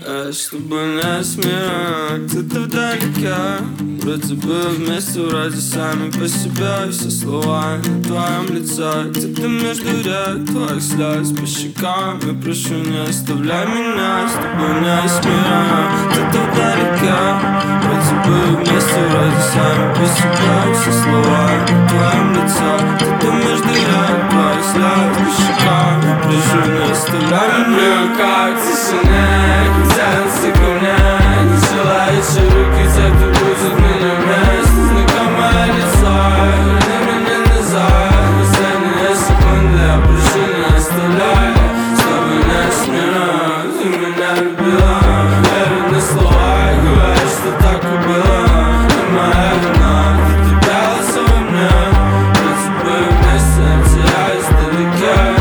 Чтобы не смеять, где-то вдалеке. Вроде бы вместе, вроде сами по себе. Все слова на твоем лице. Где-то между рек твоих слез по щекам. Я прошу, не оставляй меня, с тобой не смеять. Где-то вдалеке. Вроде бы вместе, вроде сами по себе. Все слова на твоем лице. Где-то между рек твоих слез по щекам. Я прошу, не оставляй меня. Как тишине, тянется ко мне. Не желаешь руки, те, кто будет меня вместе. Знакомое лицо, верни меня назад. Последние секунды, я прошу, не оставляй. С тобой не смираю, ты меня любила. Верю на слова и говоришь, что так и было. Но моя вина, ты терялась во мне. Вроде бы вместе, я теряюсь вдалеке.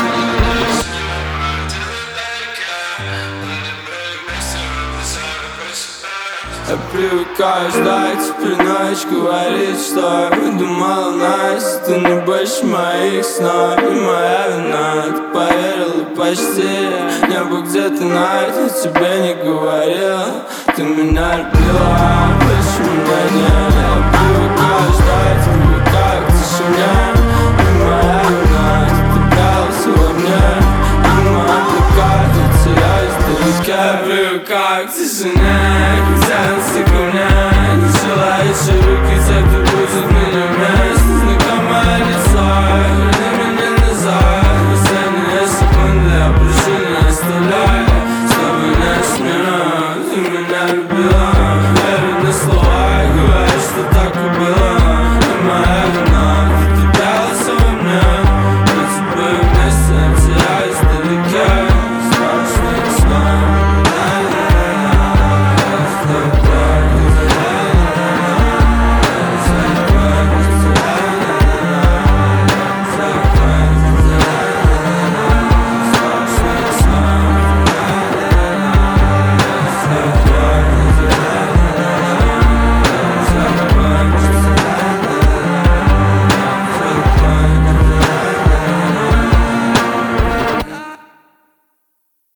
Я привыкаю ждать, теперь ночь говорит, что я думала, Настя, ты не больше моих снов. Не моя вина, ты поверила почти. Небо где-то найдет, я тебе не говорила. Ты меня любила, больше меня нет. Я привыкаю ждать, привыкаю к тишине. Не моя вина, ты терялась во мне. Не моя блокада, я теряюсь вдалеке. Я привыкаю к тишине, тянется ко мне. Не желаешь руки, те, кто будет меня вместе. Знакомое лицо, верни меня назад. Последние секунды, я прошу, не оставляй.